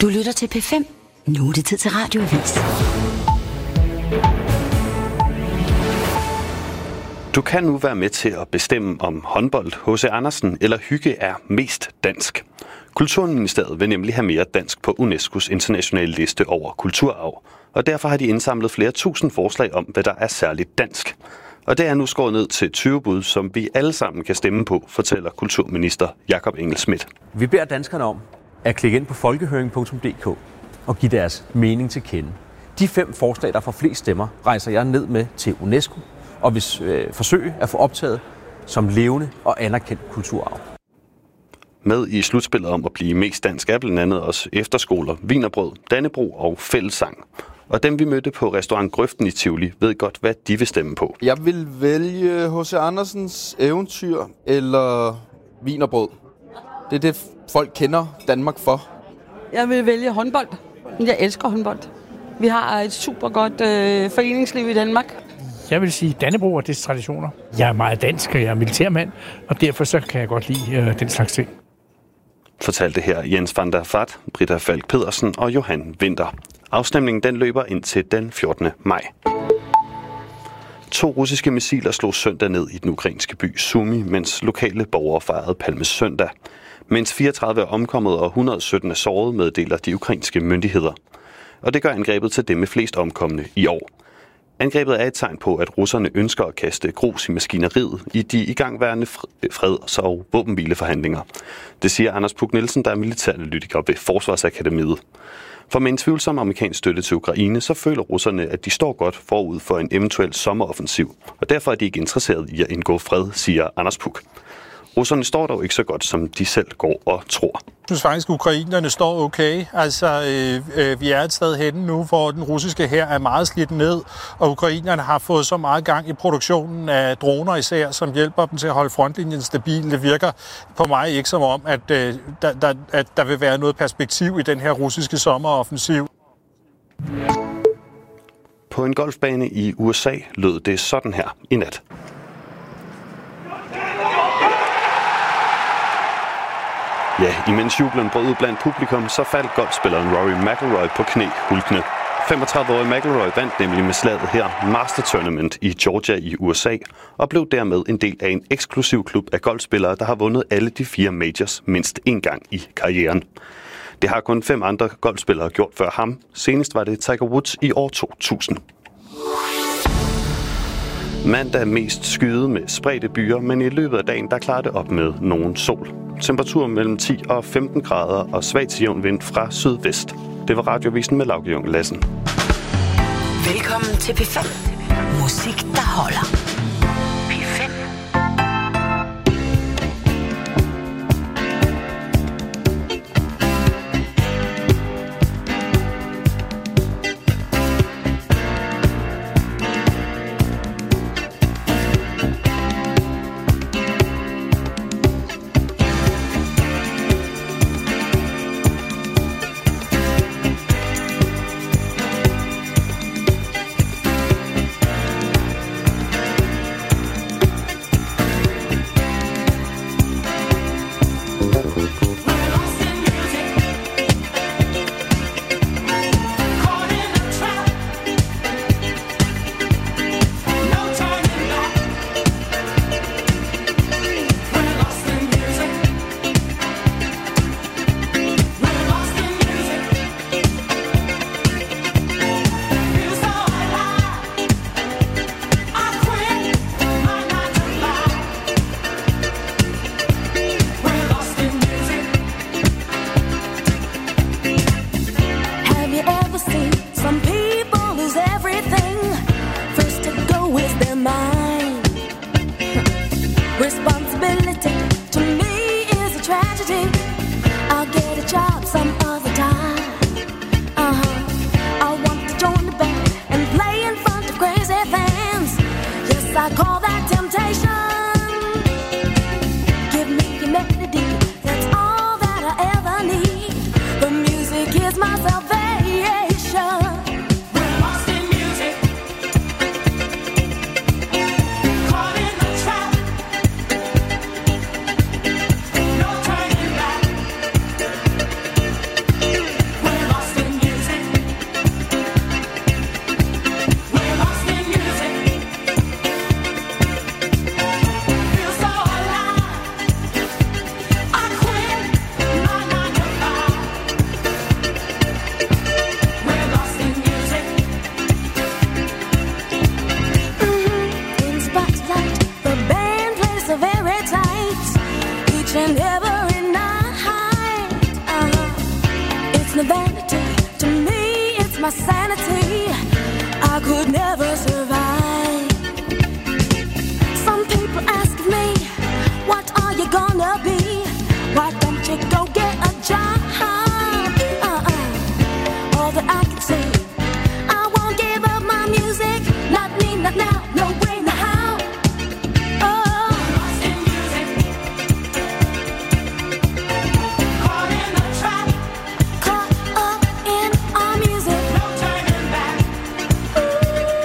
Du lytter til P5. Nu er det tid til Radioavis. Du kan nu være med til at bestemme, om håndbold, H.C. Andersen eller hygge er mest dansk. Kulturministeriet vil nemlig have mere dansk på UNESCO's internationale liste over kulturarv, og derfor har de indsamlet flere tusind forslag om, hvad der er særligt dansk. Og det er nu skåret ned til 20 bud, som vi alle sammen kan stemme på, fortæller kulturminister Jakob Engel-Schmidt. Vi beder danskerne om at klikke ind på folkehøring.dk og give deres mening til kende. De 5 forslag, der får flest stemmer, rejser jeg ned med til UNESCO og vil forsøge at få optaget som levende og anerkendt kulturarv. Med i slutspillet om at blive mest dansk er blandt andet også efterskoler, wienerbrød, Dannebrog og fællessang. Og dem vi mødte på restaurant Grøften i Tivoli ved godt, hvad de vil stemme på. Jeg vil vælge H.C. Andersens Eventyr eller wienerbrød. Det er det, folk kender Danmark for. Jeg vil vælge håndbold. Jeg elsker håndbold. Vi har et super godt foreningsliv i Danmark. Jeg vil sige Dannebrog og dets traditioner. Jeg er meget dansk, og jeg er militærmand, og derfor så kan jeg godt lide den slags ting. Fortalte her Jens van der Vat, Britta Falk Pedersen og Johan Winter. Afstemningen den løber ind til den 14. maj. 2 russiske missiler slog søndag ned i den ukrainske by Sumy, mens lokale borgere fejrede Palmesøndag. Mens 34 er omkommet og 117 er såret, meddeler de ukrainske myndigheder. Og det gør angrebet til det med flest omkomne i år. Angrebet er et tegn på, at russerne ønsker at kaste grus i maskineriet i de igangværende freds- og våbenhvileforhandlinger. Det siger Anders Puk Nielsen, der er militæranalytiker ved Forsvarsakademiet. For med en tvivlsom amerikansk støtte til Ukraine, så føler russerne, at de står godt forud for en eventuel sommeroffensiv, og derfor er de ikke interesseret i at indgå fred, siger Anders Puk. Russerne står dog ikke så godt, som de selv går og tror. Jeg synes faktisk, at ukrainerne står okay. Altså, vi er et sted henne nu, hvor den russiske hær er meget slidt ned, og ukrainerne har fået så meget gang i produktionen af droner især, som hjælper dem til at holde frontlinjen stabil. Det virker på mig ikke som om, at der vil være noget perspektiv i den her russiske sommeroffensiv. På en golfbane i USA lød det sådan her i nat. Ja, imens jublen brød ud blandt publikum, så faldt golfspilleren Rory McIlroy på knæ hulkende. 35-årige McIlroy vandt nemlig med slaget her Master Tournament i Georgia i USA, og blev dermed en del af en eksklusiv klub af golfspillere, der har vundet alle de 4 majors mindst en gang i karrieren. Det har kun 5 andre golfspillere gjort før ham. Senest var det Tiger Woods i år 2000. Mandag mest skyet med spredte byer, men i løbet af dagen der klarer det op med nogen sol. Temperatur mellem 10 og 15 grader og svag til jævn vind fra sydvest. Det var Radioavisen med Lauke Junge Lassen. Velkommen til P5. Musik, der holder. P5. each and every night. It's no vanity to me, it's my sanity. I could never survive. Some people ask me, what are you gonna be? Why don't you go get a job? All that I can say, I won't give up my music. Not me, not now, no way, no how. Oh, lost in music, caught in the trap, caught up in our music. No turning back. Ooh.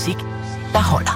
Musik, der holder.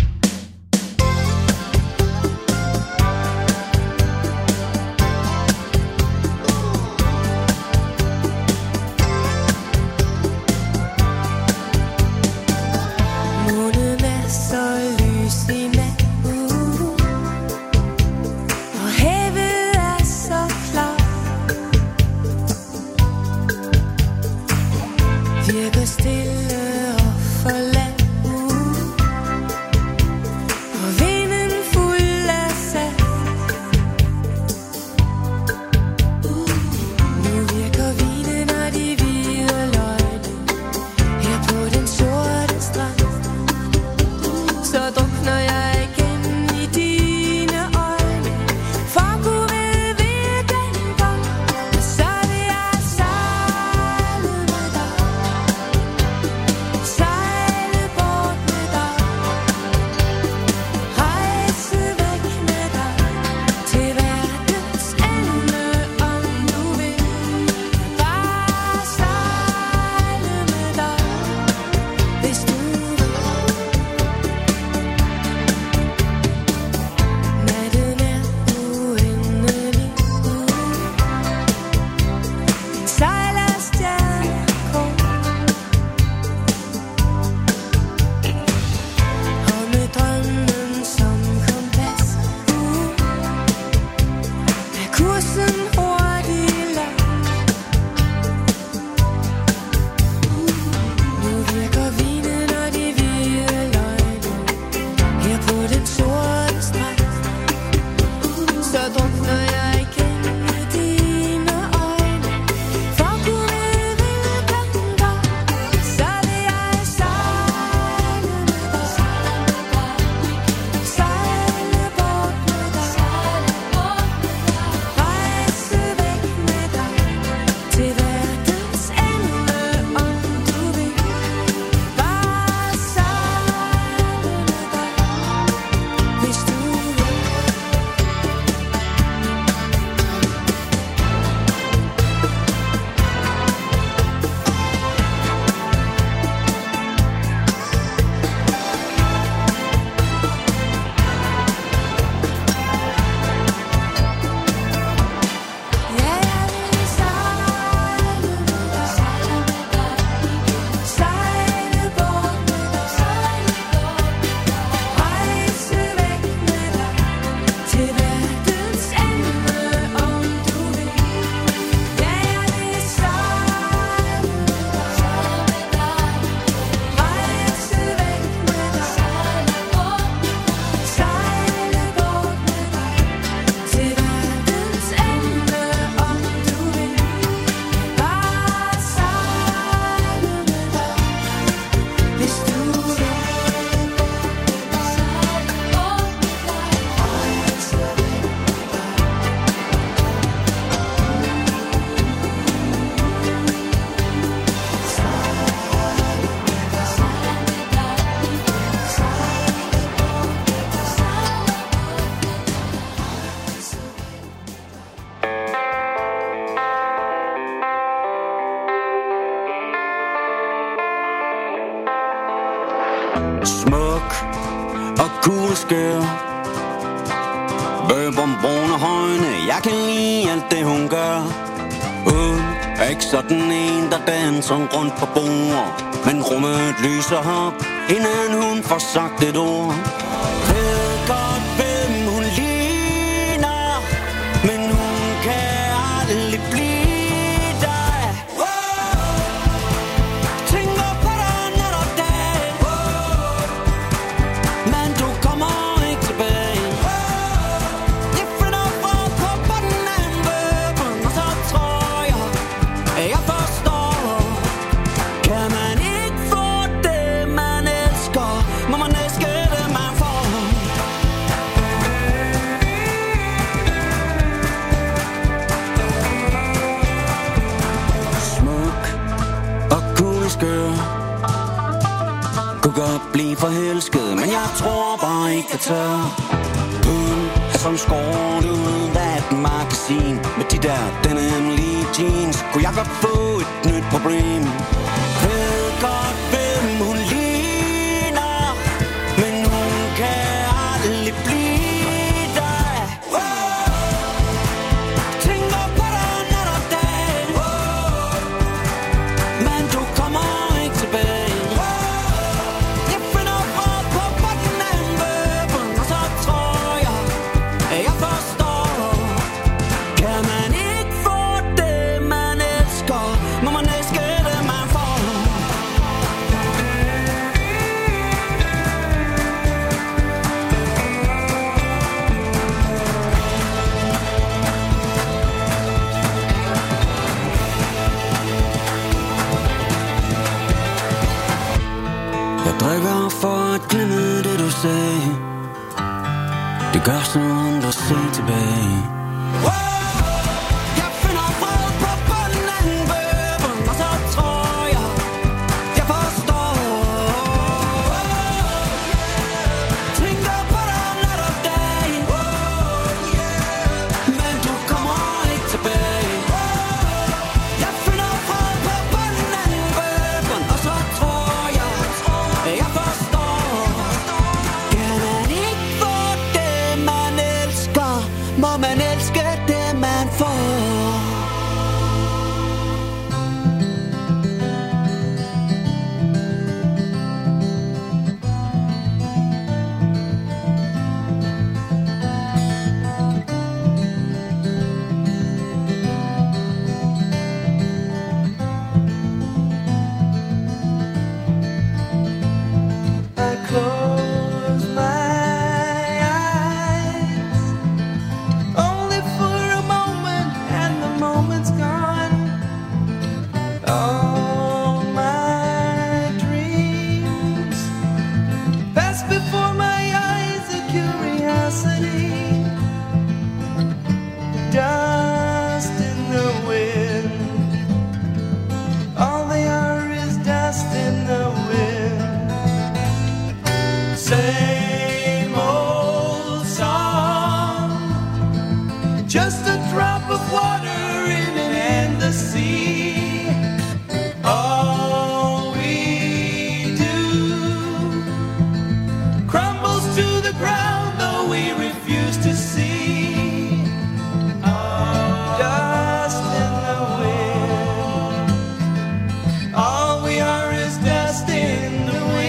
Smuk og kugleskør, bøbombrune højne. Jeg kan lide alt det hun gør. Hun er ikke sådan en der danser rundt på bord, men rummet lyser op inden hun får sagt et ord. Ved godt hvem hun ligner, men hun kan aldrig blive dig. Tænker på dig nat og dag, men du kommer ikke tilbage. Jeg finder frem på bunden af en bøben, og så tror jeg, at jeg forstår. Kan man ikke få det man elsker, må man elske det man får. Smuk og kugleskør, kunne godt blive forelsket, men jeg tror bare ikke jeg tør. Hun er som skåret ud af et magasin, med de der denne hemmelige jeans, kunne jeg godt få et nyt problem. Ved godt hvem hun ligner, Drikker for at glemme det du sagde. Det gør så ondt at se tilbage. Jeg finder fred på bunden af en bøben, og så tror jeg forstår. Tænker på dig nat og dag, men du kommer ikke tilbage. Jeg finder fred på bunden af en bøben, og så tror jeg forstår. Kan man ikke få det, man elsker, må man elske det, man får. I close my eyes only for a moment, and the moment's gone. All my dreams pass before my eyes, a curiosity, dust in the wind. All they are is dust in the wind. Same old song, just a drop of water in an endless sea. All we do crumbles to the ground, though we refuse to see. Dust in the wind. All we are is dust in the wind.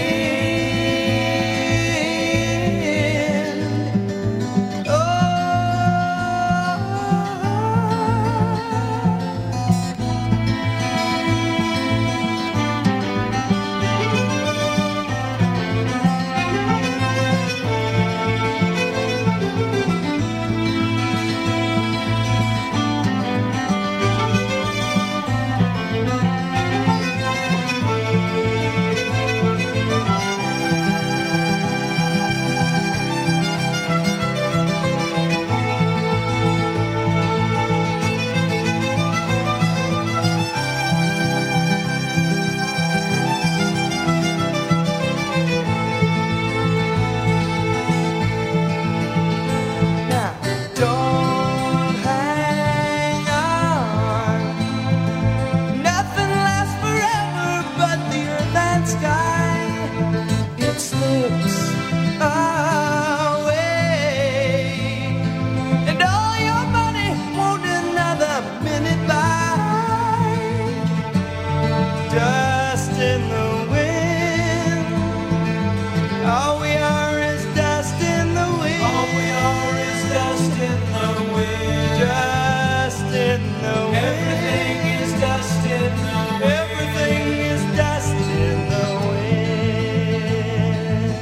Now, don't hang on. Nothing lasts forever but the earth and sky. It slips away, and all your money won't another minute buy. Dust in the wind. All we are is dust in the wind. All we are is dust in the wind. Dust in the wind. Everything is dust in the wind. Everything is dust in the wind.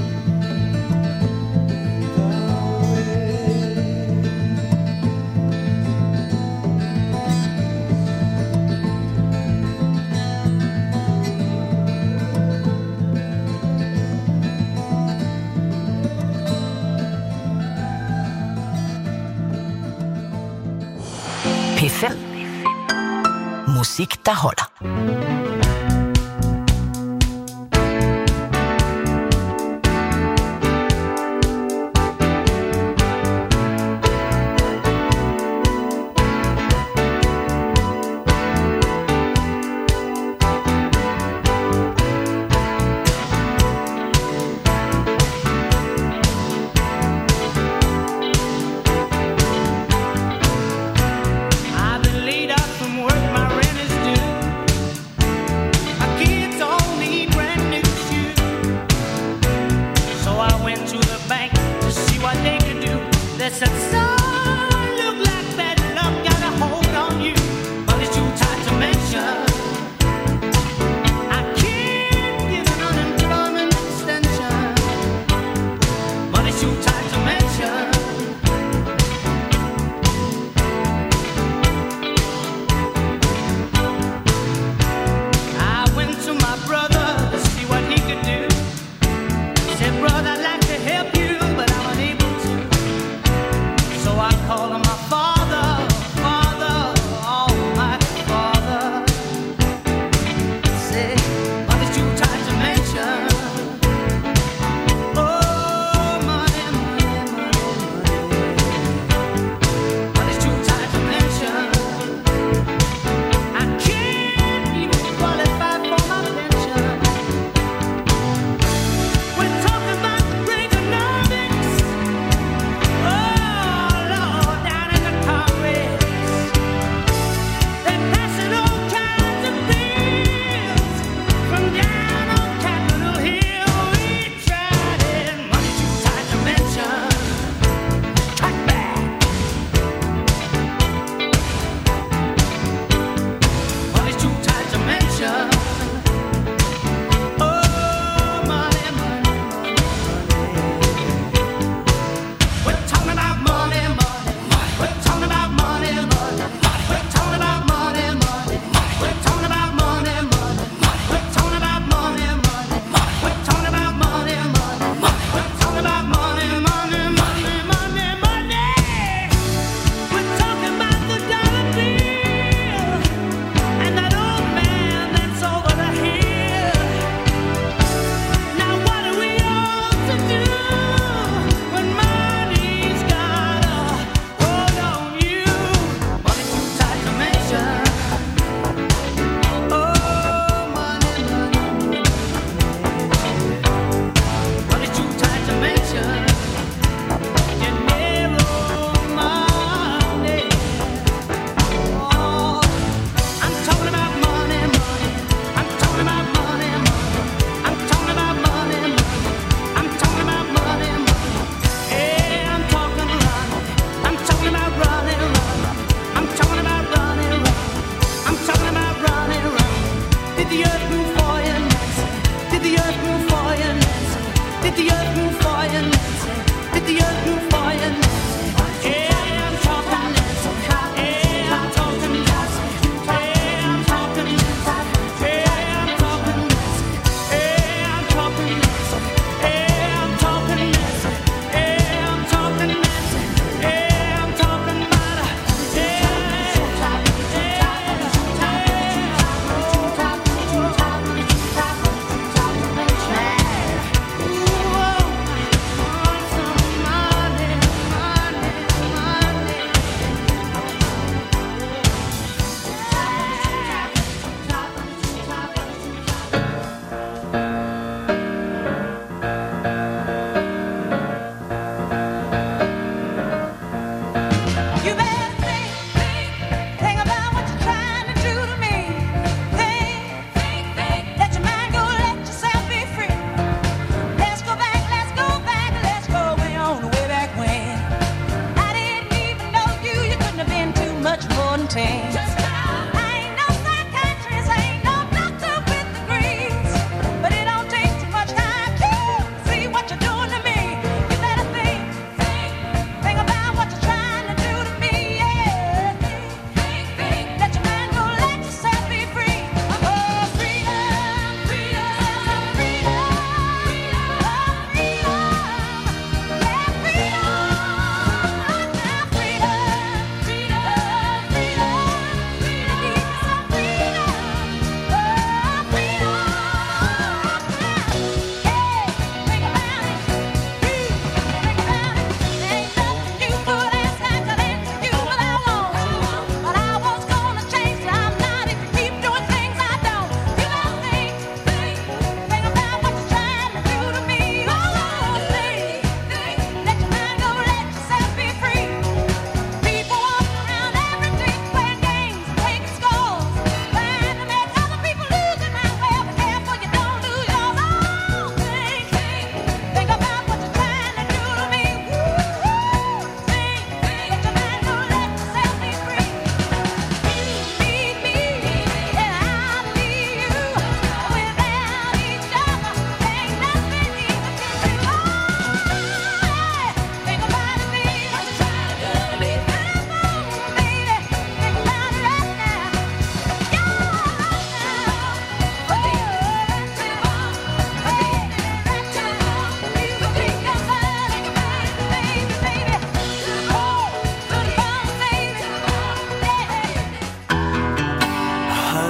P5. Musik, der holder. I've been laid up from work, my rent is due.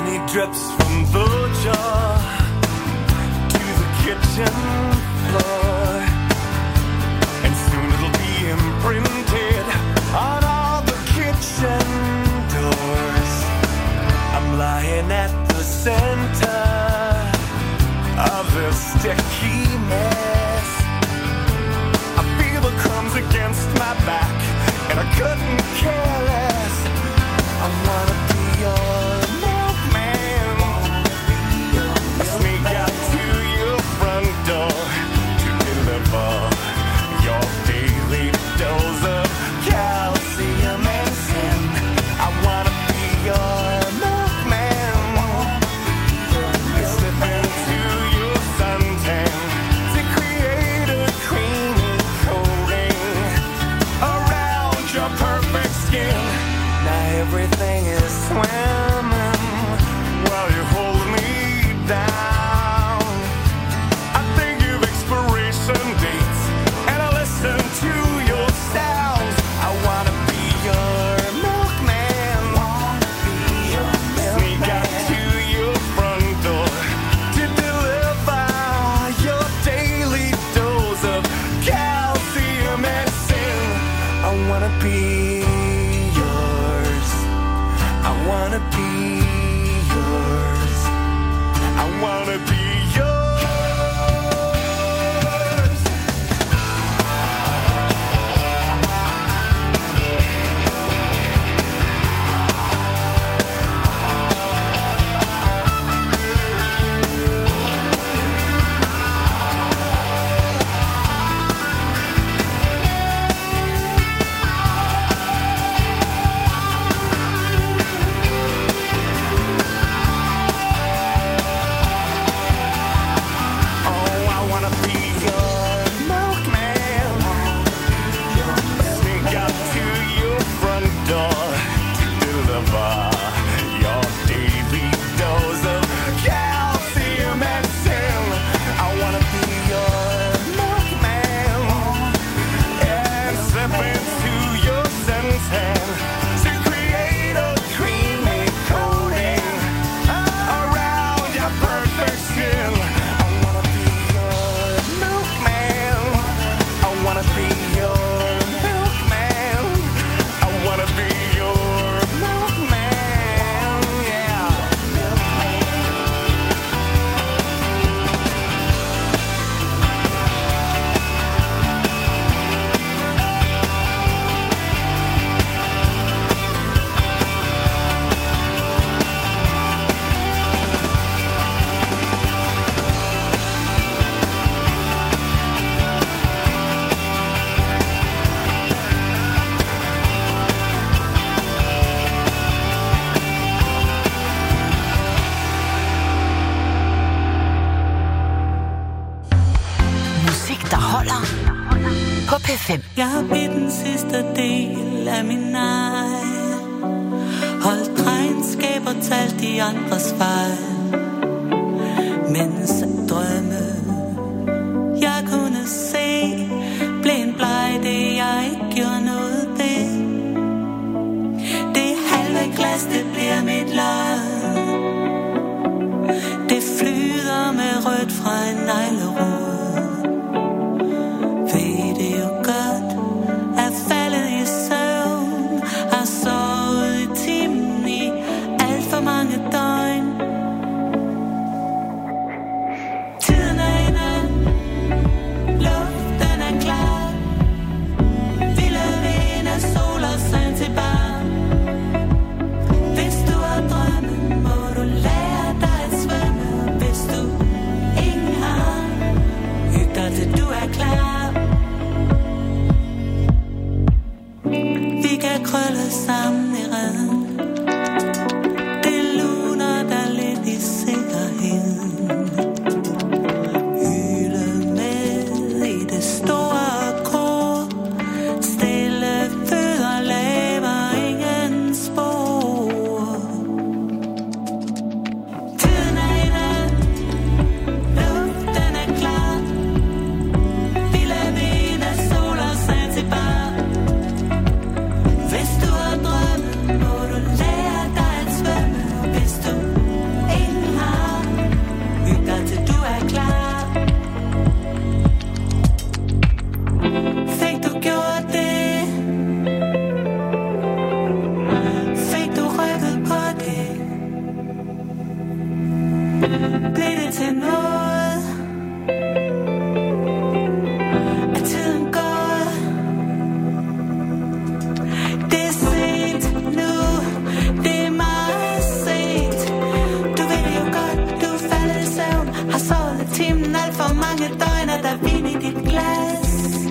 Honey drips from the jar to the kitchen floor, and soon it'll be imprinted on all the kitchen doors. I'm lying at the center of this sticky mess. I feel the crumbs against my back, and I couldn't care less. I wanna be your milkman. I sneak out to your front door to deliver your daily dose of calcium and sin. I wanna be your milkman. I slip into your suntan to create a creamy coating around your perfect skin. Now everything is swimming while you hold me down. I think of expiration dates and I listen to your sounds. I wanna be your milkman. Sneak out to your front door to deliver your daily dose of calcium and sin. I wanna be yours. I wanna be yours. I wanna be yours. På P5. Jeg har blivet den sidste del af min egen. Holdt regnskab og talt de andres fejl. Mens drømme jeg kunne se blev en bleg, det jeg ikke gjorde noget ved. Det halve glas, det bliver mit lod. Det flyder med rødt fra en neglerod. Lære dig at svømme, hvis du ingen har. med noget. Er tiden gået? Det er sent nu, det er meget sent. Du ved jo godt, du er faldet i søvn. Har sovet i timen alt for mange døgn, og der er vin i dit glas.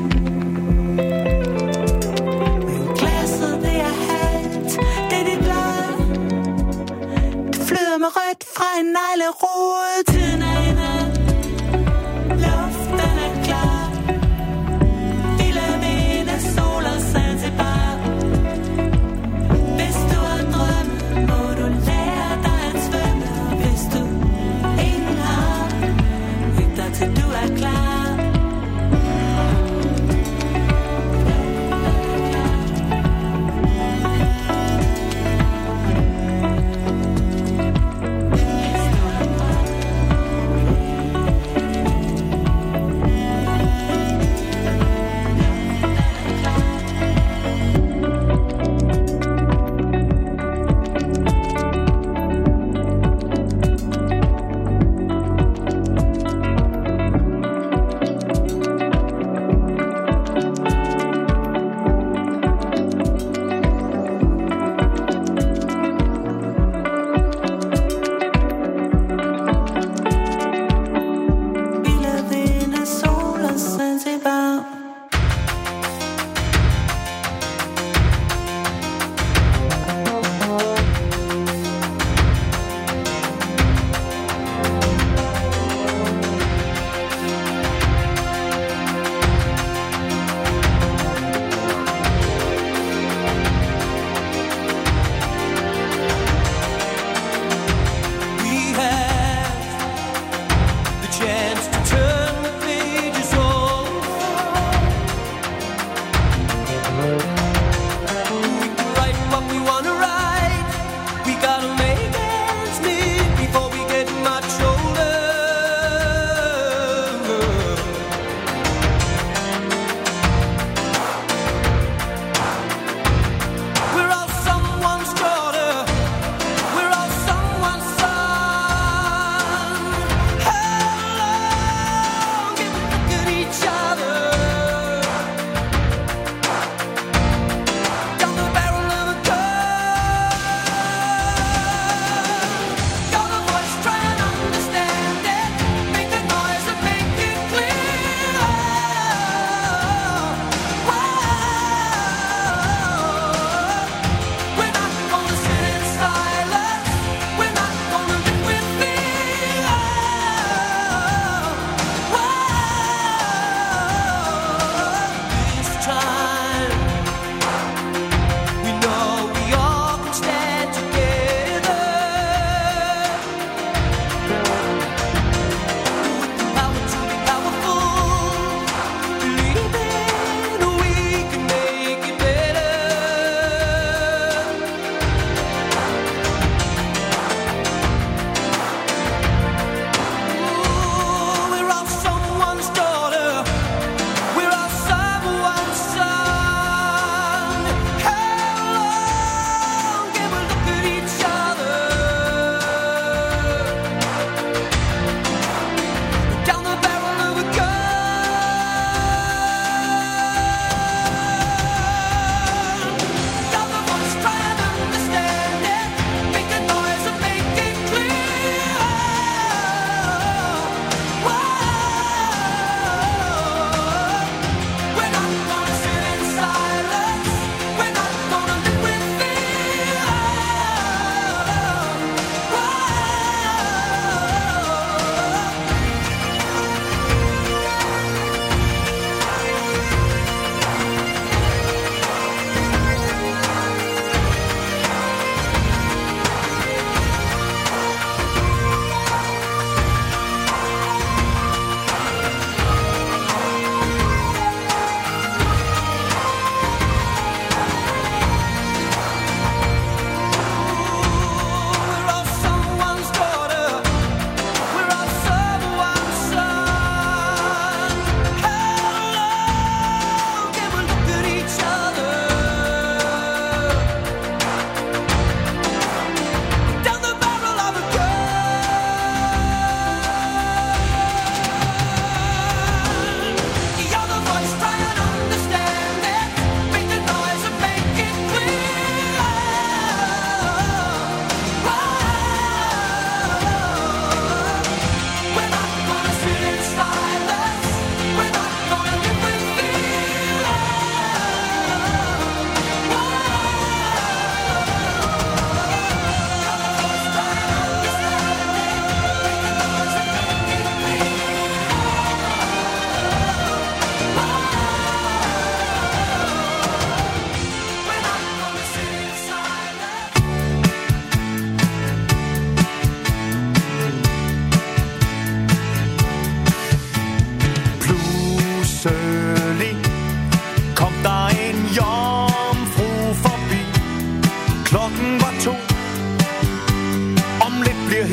Men glasset, det er halvt, det er dit lod. Det flyder med rødt fra en neglerod. Tiden er inde, luften er klar. Vilde vinde, sol og Zanzibar. Hvis du har drømme, må du lære dig at svømme. Og hvis du ingen har, lyt dig til du er klar.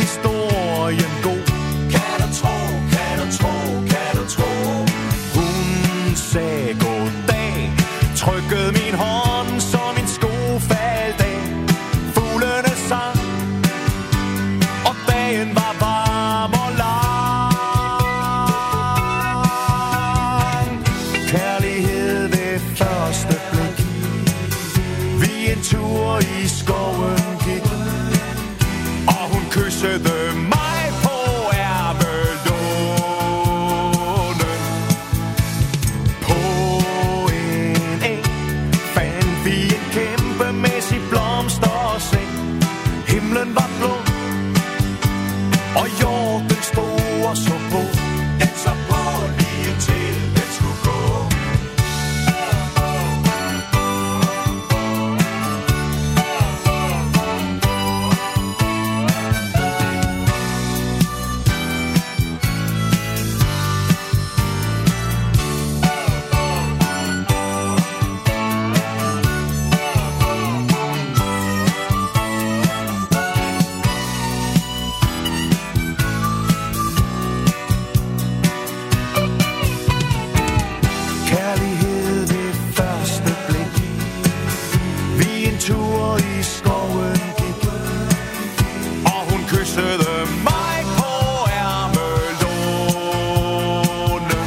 historien god. Kan du tro, kan du tro, kan du tro. Hun sagde goddag, trykkede min hånd, så min sko faldt af. Fuglene sang, og dagen var varm og lang. Kærlighed ved første blik, vi en tur i skoven gik, og hun kyssede mig på ærmelånen. På en eng fandt vi en kæmpemæssig blomsterseng. Himlen var blå, og jorden stod og så på. Den så på lige til den skulle gå. Kærlighed ved første blik, vi en tur i skoven gik, og hun kyssede mig på ærmelånen.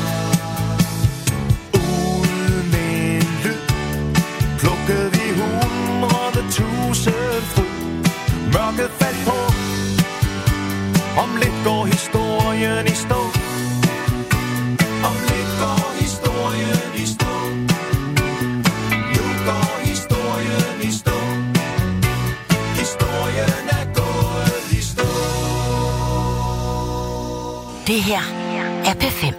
Uden en lyd plukkede vi 100.000 frø. Mørket faldt på, om lidt går historien i stå. Om lidt går historien i stå. Nu går historien i stå. Historien er gået i stå. Det her er P5.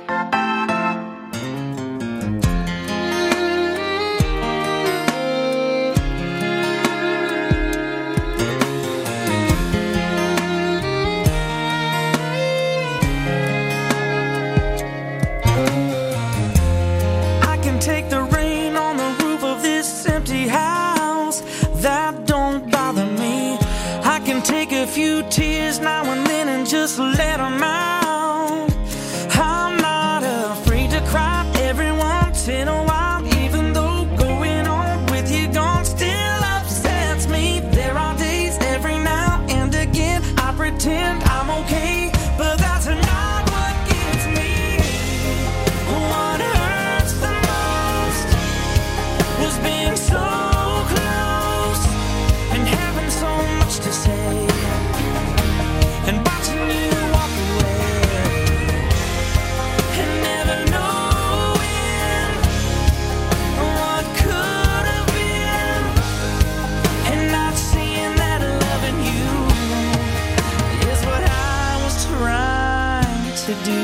I can take the rain on the roof of this empty house. That don't bother me. I can take a few tears now and then and just let them out. I'm not afraid to cry every once in a while, even though going on with you gone still upsets me. There are days every now and again I pretend I'm okay, but that's not what gets me. What hurts the most was being so close and having so much to say, and watching you walk away and never knowing what could have been, and not seeing that loving you is what I was trying to do.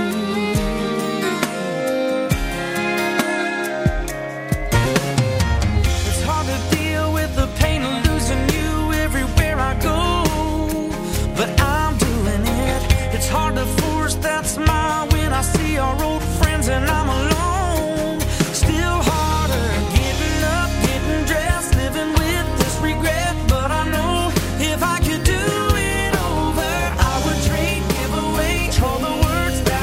It's hard to deal with the pain of losing you everywhere I go, but I'm doing it. It's hard to force that smile when I see our old friends and I'm alone. Still harder getting up, getting dressed, living with this regret, but I know if I could do it over, I would trade, give away all the words that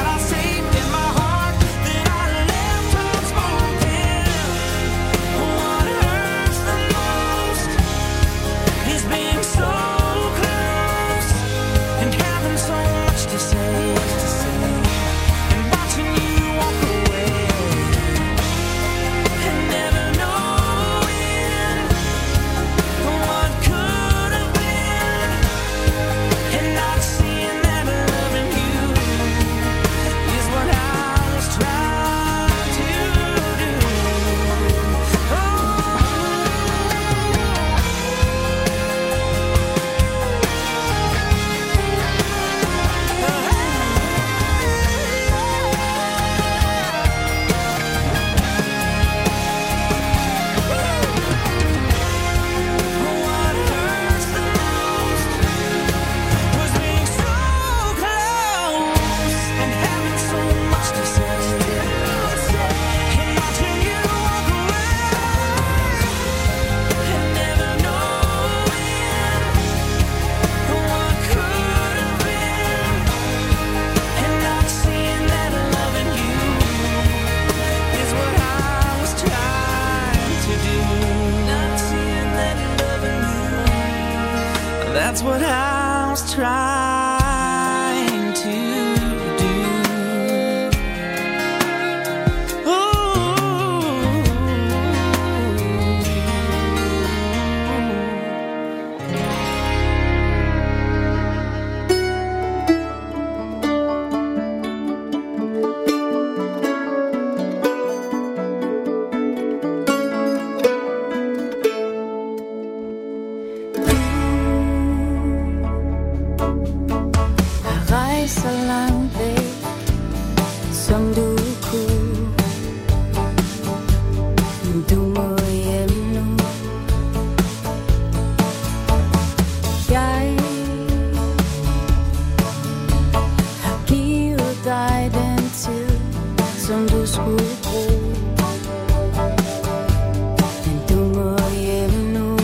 trying to do. Så langt væk, som du kunne. Du må hjem nu. Jeg har givet dig den tid, som du skulle bruge. Men du må hjem nu.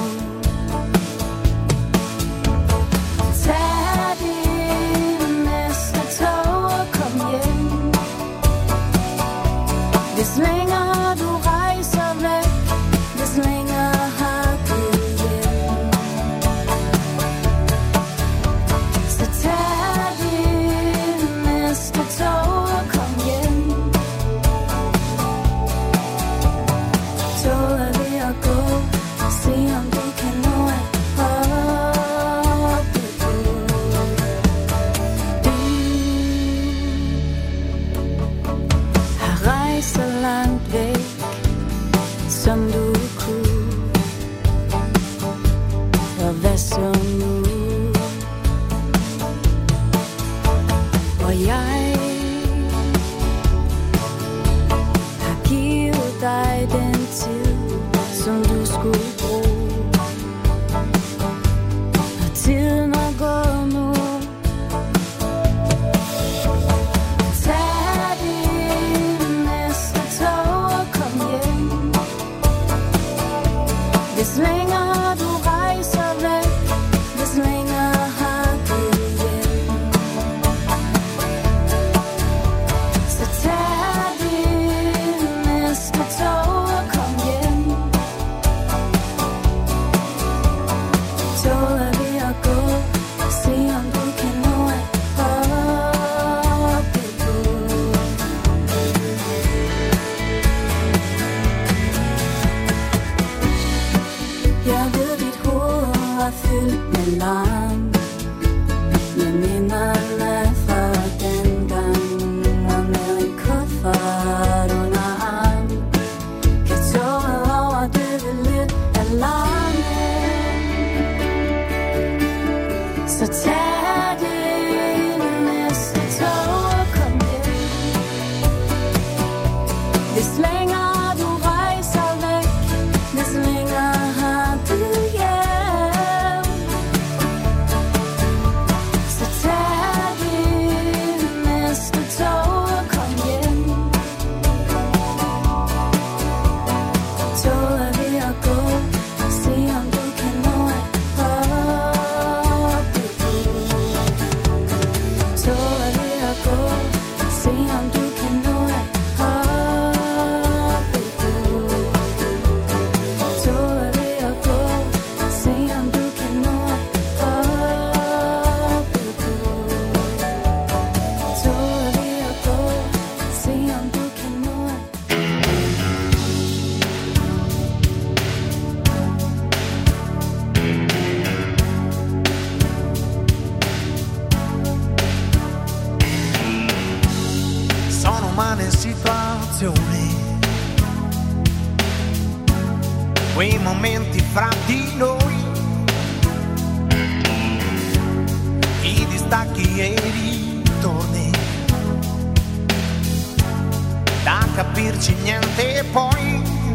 Tag din næste tog og kom hjem. Hvis længere du rejser væk, hvis længere har du hjem. Så tag din næste tog og kom hjem. Toget er ved at gå, se om du kan nå at hoppe på. Du har rejst så langt væk, som du kunne. Og hvad så nu? Og jeg har givet dig den tid, som du skulle bruge. Og tiden er gået nu. Tag din næste tog og kom hjem. Hvis længere du rejser væk, hvis længere har du hjem. Så tag din næste tog og kom hjem. Toget er ved at gå, se om du kan nå at hoppe på. Jeg ved, dit hoved er fyldt med larm, med minderne fra dengang, og med en kuffert under arm. Kan toget overdøve lidt af larmen? Så tag din næste tog og kom hjem. Hvis længere du rejser væk, hvis længere har du hjem. Så tag din næste tog og kom hjem. Toget er ved at gå, se om du kan nå at hoppe på. Toget er ved at gå, se om du kan nå at hoppe på. Toget er ved at gå, se om du kan nå at hoppe på. Toget er ved at gå, se om du kan nå at Sono umane situazioni, quei momenti fra di noi, i distacchi e i ritorni, da capirci niente e poi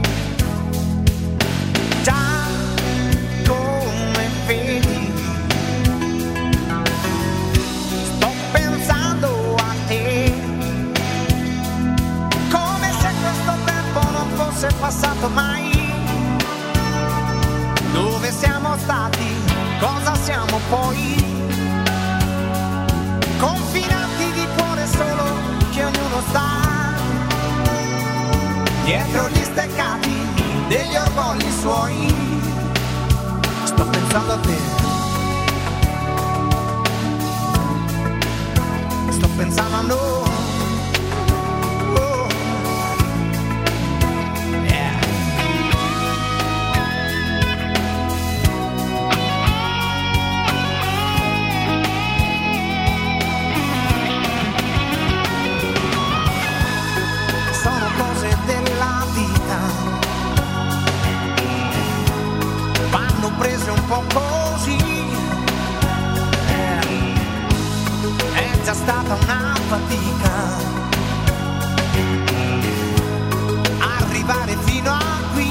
già come vedi sto pensando a te, come se questo tempo non fosse passato mai. Dove siamo stati? Cosa siamo poi? Confinati di cuore solo che ognuno sta dietro gli steccati degli orgogli suoi. Sto pensando a te. già stata una fatica arrivare fino a qui.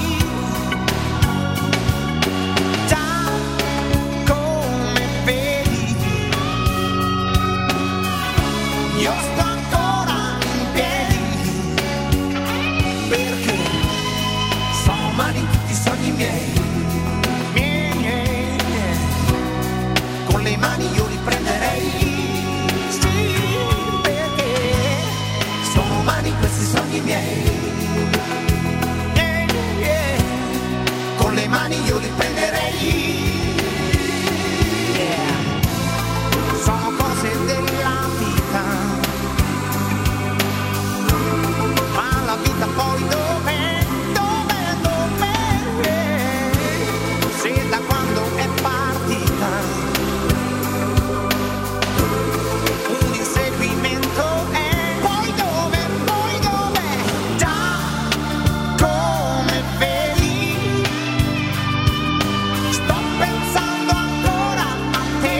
Già come vedi io sto ancora in piedi, perché sono umani tutti i sogni miei. Con le mani io li prenderei, sì, perché sono umani questi sogni miei. Con le mani io li prenderei, sono cose della vita, ma la vita poi dov'è? Se da quando è partita un inseguimento è, poi dove, già come vedi sto pensando ancora a te.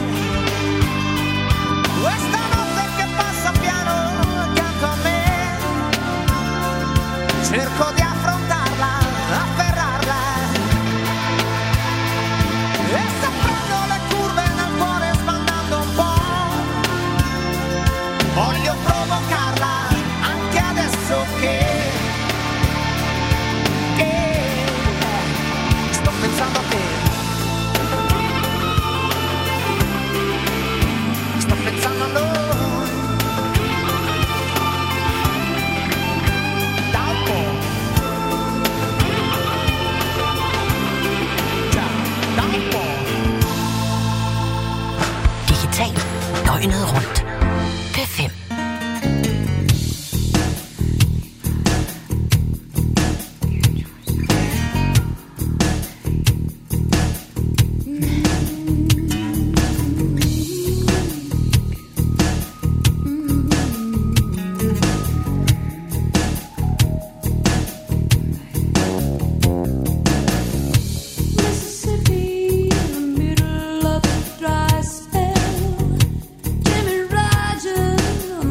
Questa notte che passa piano accanto a me, cerco di affrontarla, afferrarla, e se prendo le curve nel cuore sbandando un po', voglio provocarla anche adesso che sto pensando a te. Sto pensando a noi. Da un po'. Già, da un po'. Digital døgnet rundt. P5. Mississippi, in the middle of a dry spell. Jimmy Rogers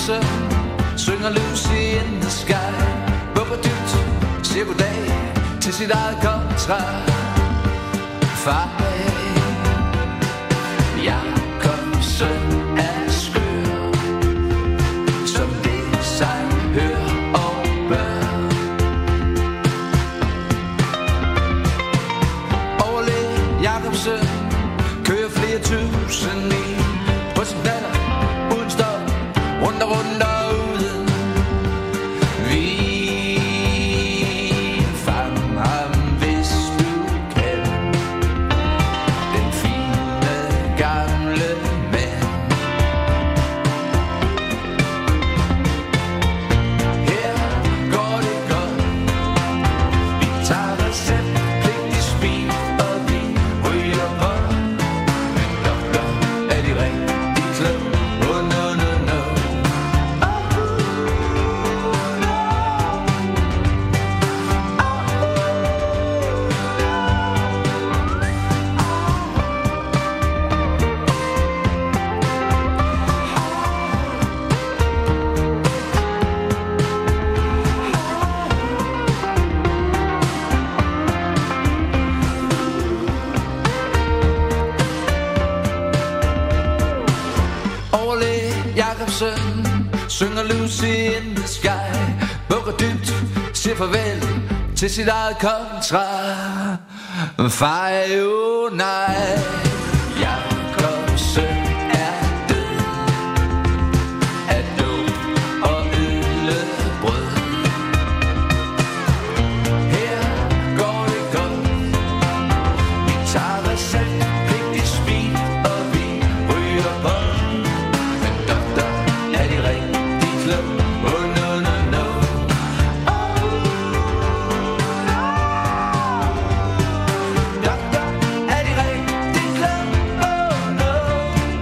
søn synger Lucy in the sky. Bubber dybt, siger goddag til sit eget kontra. Far Jakob søn er skør, som det sig hør og bør. Overlæg Jakob søn kører flere tusind mil på sin datter uden stop, rundt og rundt og ude. Vi fang ham, hvis du kan, den fine gamle mand. Her går det godt, vi tager receptpligtig speed, og vi ryger på. Men doktor, er de rigtig kloge? Oh no, no, no. Overlæg Jakobsen synger Lucy in the sky. Bukker dybt, siger farvel til sit eget kontra. Far er jo nej, Jakobsen er død af dåb og øllebrød. Her går det godt, vi tager receptpligtig speed, og vi ryger på. Men doktor, er de rigtig kloge? Oh no, no, no. Doktor, er de rigtig kloge? Oh no.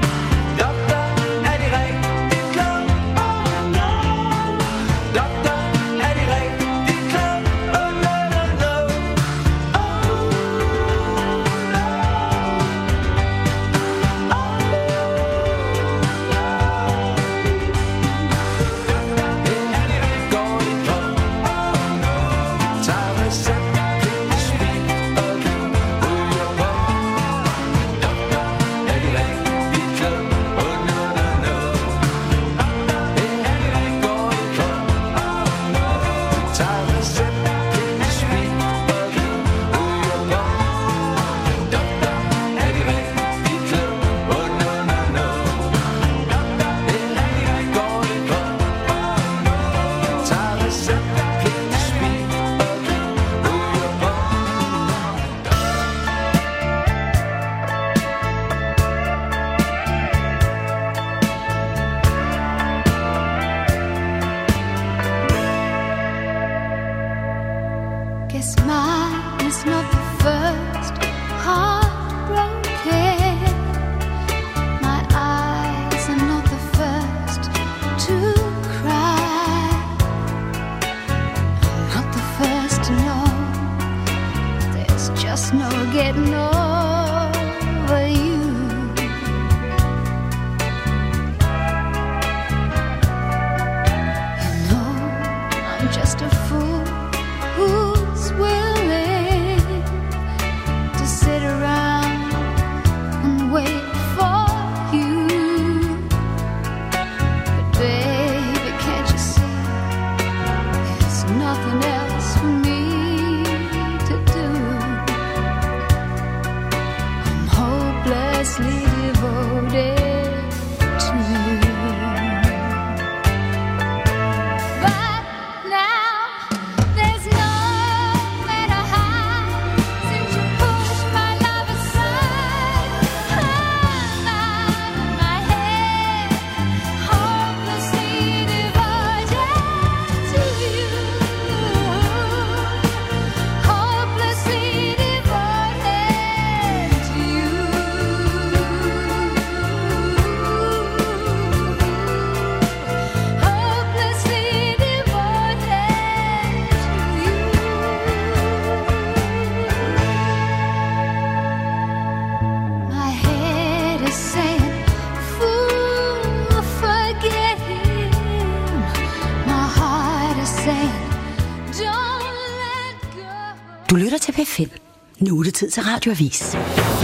til P5. Nu er det tid til Radioavis.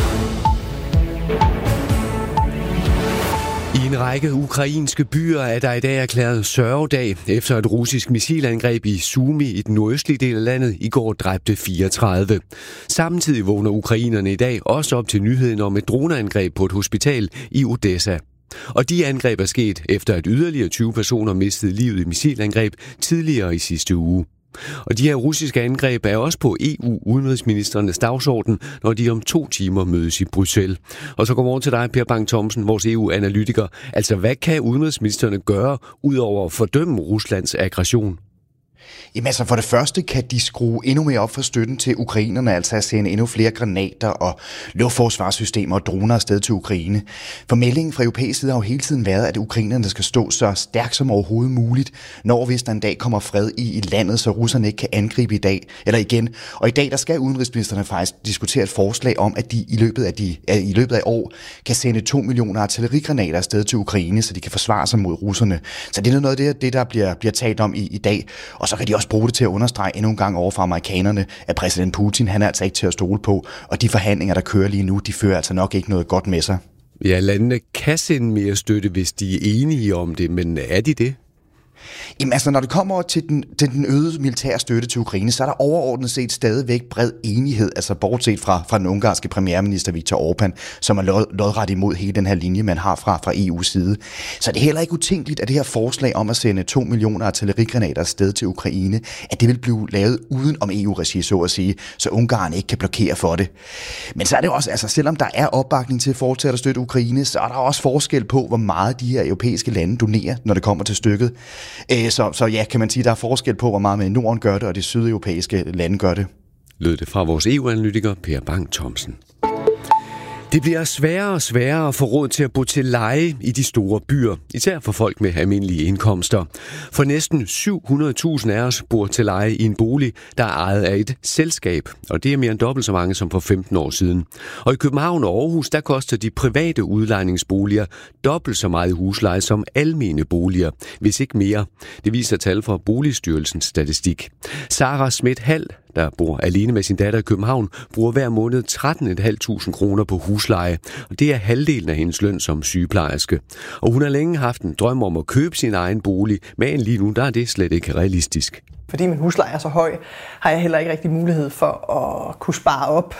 I en række ukrainske byer er der i dag erklæret sørgedag, efter et russisk missilangreb i Sumy i den nordøstlige del af landet i går dræbte 34. Samtidig vågner ukrainerne i dag også op til nyheden om et droneangreb på et hospital i Odessa. Og de angreb er sket efter at yderligere 20 personer mistede livet i missilangreb tidligere i sidste uge. Og de her russiske angreb er også på EU-udenrigsministernes dagsorden, når de om 2 timer mødes i Bruxelles. Og så godmorgen til dig, Per Bang Thomsen, vores EU-analytiker. Altså, hvad kan udenrigsministerne gøre, udover at fordømme Ruslands aggression? Jamen altså for det første kan de skrue endnu mere op for støtten til ukrainerne, altså at sende endnu flere granater og luftforsvarssystemer og droner afsted til Ukraine. For meldingen fra europæisk side har jo hele tiden været, at ukrainerne skal stå så stærkt som overhovedet muligt, når hvis der en dag kommer fred i landet, så russerne ikke kan angribe igen. Og i dag der skal udenrigsministerne faktisk diskutere et forslag om, at de i løbet af år kan sende 2 millioner artillerigranater afsted til Ukraine, så de kan forsvare sig mod russerne. Så det er noget af det der bliver talt om i dag. Og så kan de også bruge det til at understrege endnu en gang over for amerikanerne, at præsident Putin, han er altså ikke til at stole på, og de forhandlinger, der kører lige nu, de fører altså nok ikke noget godt med sig. Ja, landene kan sende mere støtte, hvis de er enige om det, men er de det? Jamen altså, når det kommer til den øgede militære støtte til Ukraine, så er der overordnet set stadigvæk bred enighed, altså bortset fra den ungarske premierminister Viktor Orbán, som er lodret imod hele den her linje, man har fra EU's side. Så det er heller ikke utænkeligt, at det her forslag om at sende 2 millioner artillerigranater afsted til Ukraine, at det vil blive lavet uden om EU-regi, så at sige, så Ungarn ikke kan blokere for det. Men så er det også, altså selvom der er opbakning til at fortsætte at støtte Ukraine, så er der også forskel på, hvor meget de her europæiske lande donerer, når det kommer til stykket. Så ja, kan man sige, der er forskel på, hvor meget man i Norden gør det, og de sydeuropæiske lande gør det. Lød det fra vores EU-analytiker Per Bang Thomsen. Det bliver sværere og sværere at få råd til at bo til leje i de store byer, især for folk med almindelige indkomster. For næsten 700.000 af os bor til leje i en bolig, der er ejet af et selskab, og det er mere end dobbelt så mange som for 15 år siden. Og i København og Aarhus, der koster de private udlejningsboliger dobbelt så meget i husleje som almene boliger, hvis ikke mere. Det viser tal fra Boligstyrelsens statistik. Sara Schmidt-Hall, der bor alene med sin datter i København, bruger hver måned 13.500 kroner på husleje, og det er halvdelen af hendes løn som sygeplejerske. Og hun har længe haft en drøm om at købe sin egen bolig, men lige nu der er det slet ikke realistisk. Fordi min husleje er så høj, har jeg heller ikke rigtig mulighed for at kunne spare op.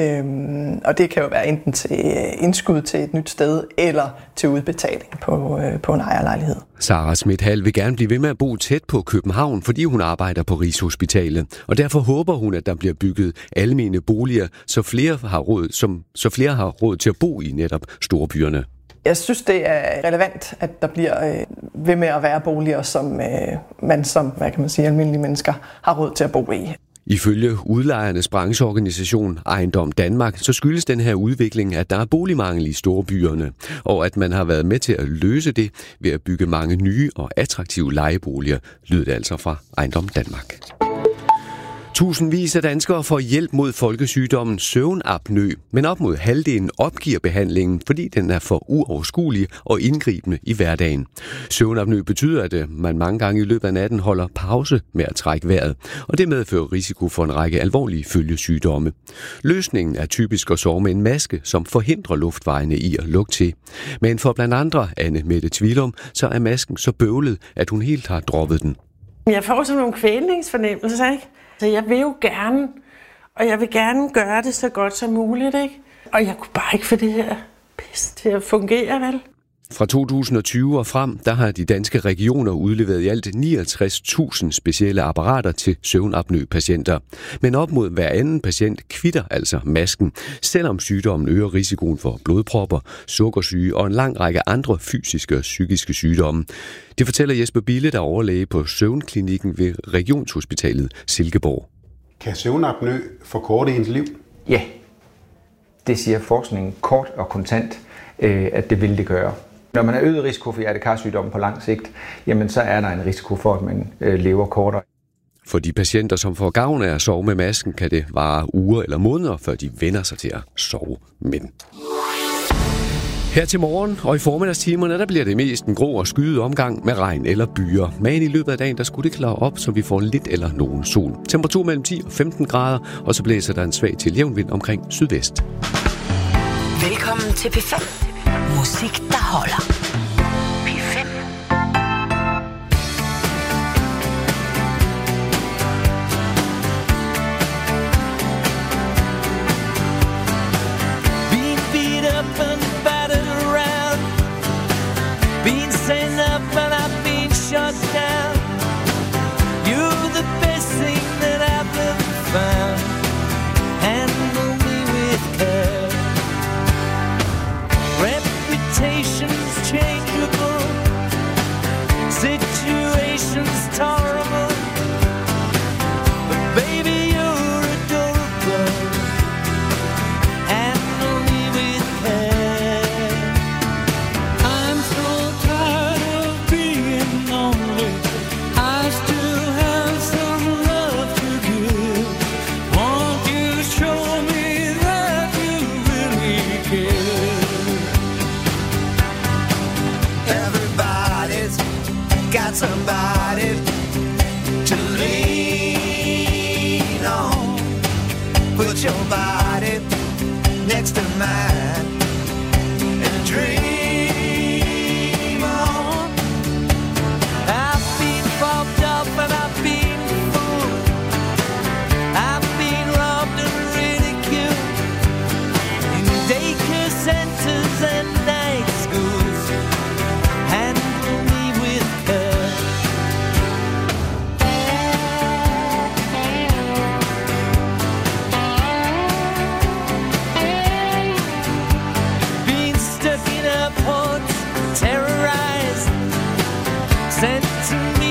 Og det kan jo være enten til indskud til et nyt sted, eller til udbetaling på en ejerlejlighed. Sara Schmidt-Hall vil gerne blive ved med at bo tæt på København, fordi hun arbejder på Rigshospitalet. Og derfor håber hun, at der bliver bygget almene boliger, så flere har råd til at bo i netop storbyerne. Jeg synes, det er relevant, at der bliver ved med at være boliger, som man som, almindelige mennesker har råd til at bo i. Ifølge udlejernes brancheorganisation Ejendom Danmark, så skyldes den her udvikling, at der er boligmangel i storbyerne, og at man har været med til at løse det ved at bygge mange nye og attraktive lejeboliger, lyder det altså fra Ejendom Danmark. Tusindvis af danskere får hjælp mod folkesygdommen søvnapnø, men op mod halvdelen opgiver behandlingen, fordi den er for uoverskuelig og indgribende i hverdagen. Søvnapnø betyder, at man mange gange i løbet af natten holder pause med at trække vejret, og det medfører risiko for en række alvorlige følgesygdomme. Løsningen er typisk at sove med en maske, som forhindrer luftvejene i at lukke til. Men for blandt andre Anne Mette Tvilum, så er masken så bøvlet, at hun helt har droppet den. Jeg får sådan nogle kvælningsfornemmelser, ikke? Så jeg vil jo gerne, og jeg vil gerne gøre det så godt som muligt, ikke? Og jeg kunne bare ikke få det her pis til at fungere, vel? Fra 2020 og frem, der har de danske regioner udleveret i alt 69.000 specielle apparater til søvnapnø-patienter. Men op mod hver anden patient kvitter altså masken, selvom sygdommen øger risikoen for blodpropper, sukkersyge og en lang række andre fysiske og psykiske sygdomme. Det fortæller Jesper Bille, der er overlæge på Søvnklinikken ved Regionshospitalet Silkeborg. Kan søvnapnø forkorte ens liv? Ja, det siger forskningen kort og kontant, at det vil det gøre. Når man har øget risiko for hjertekarsygdomme på lang sigt, jamen så er der en risiko for, at man lever kortere. For de patienter, som får gavn af at sove med masken, kan det vare uger eller måneder, før de vender sig til at sove. Men Her til morgen og i formiddagstimerne, der bliver det mest en grå og skyet omgang med regn eller byer. Men i løbet af dagen, der skulle det klare op, så vi får lidt eller nogen sol. Temperatur mellem 10 og 15 grader, og så blæser der en svag til jævn vind omkring sydvest. Velkommen til P5. Musik, der holder. P5. Being beat up and battered around, being sent up and I've been shut down. You're the best thing that I've ever found. Handle me with care. Reputation's changeable, situation's tolerable, but baby you're adorable. Handle me with care. I'm so tired of being lonely. I still have some love to give. Won't you show me that you really care? Everybody's got somebody to lean on. Put your body next to mine and dream on. I've been popped up and I've been fooled. I've been robbed and ridiculed in daycare centers and night schools. Handle me with care. Being stuck in airports, terrorized, sent to me